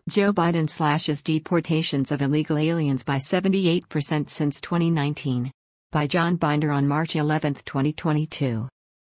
Joe Biden slashes deportations of illegal aliens by 78% since 2019. By John Binder on March 11, 2022.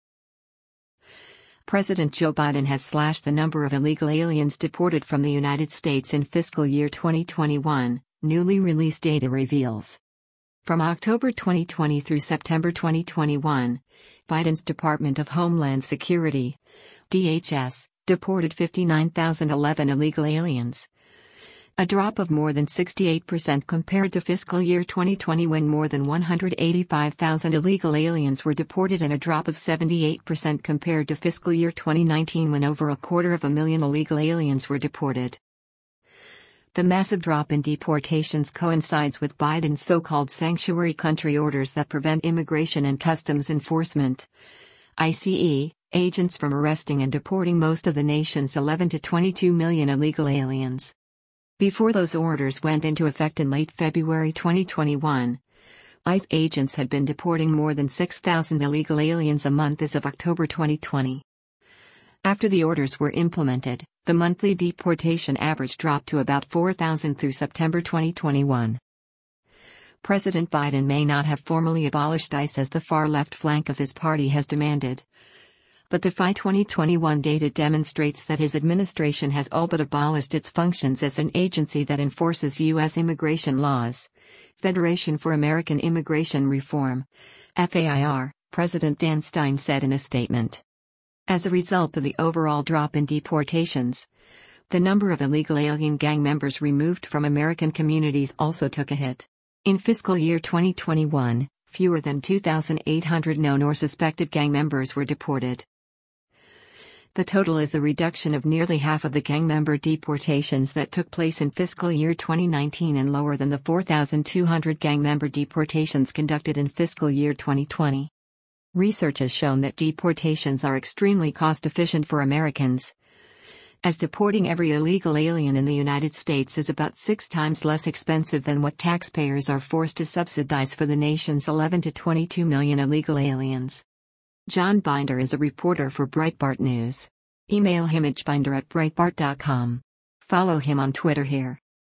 President Joe Biden has slashed the number of illegal aliens deported from the United States in fiscal year 2021, newly released data reveals. From October 2020 through September 2021, Biden's Department of Homeland Security, DHS, deported 59,011 illegal aliens. A drop of more than 68% compared to fiscal year 2020 when more than 185,000 illegal aliens were deported, and a drop of 78% compared to fiscal year 2019 when over 250,000 illegal aliens were deported. The massive drop in deportations coincides with Biden's so-called sanctuary country orders that prevent Immigration and Customs Enforcement, ICE, agents from arresting and deporting most of the nation's 11 to 22 million illegal aliens. Before those orders went into effect in late February 2021, ICE agents had been deporting more than 6,000 illegal aliens a month as of October 2020. After the orders were implemented, the monthly deportation average dropped to about 4,000 through September 2021. President Biden may not have formally abolished ICE as the far-left flank of his party has demanded, but the FY 2021 data demonstrates that his administration has all but abolished its functions as an agency that enforces U.S. immigration laws. Federation for American Immigration Reform, FAIR, President Dan Stein said in a statement. As a result of the overall drop in deportations, the number of illegal alien gang members removed from American communities also took a hit. In fiscal year 2021, fewer than 2,800 known or suspected gang members were deported. The total is a reduction of nearly half of the gang member deportations that took place in fiscal year 2019 and lower than the 4,200 gang member deportations conducted in fiscal year 2020. Research has shown that deportations are extremely cost-efficient for Americans, as deporting every illegal alien in the United States is about 6 times less expensive than what taxpayers are forced to subsidize for the nation's 11 to 22 million illegal aliens. John Binder is a reporter for Breitbart News. Email him at binder@breitbart.com. Follow him on Twitter here.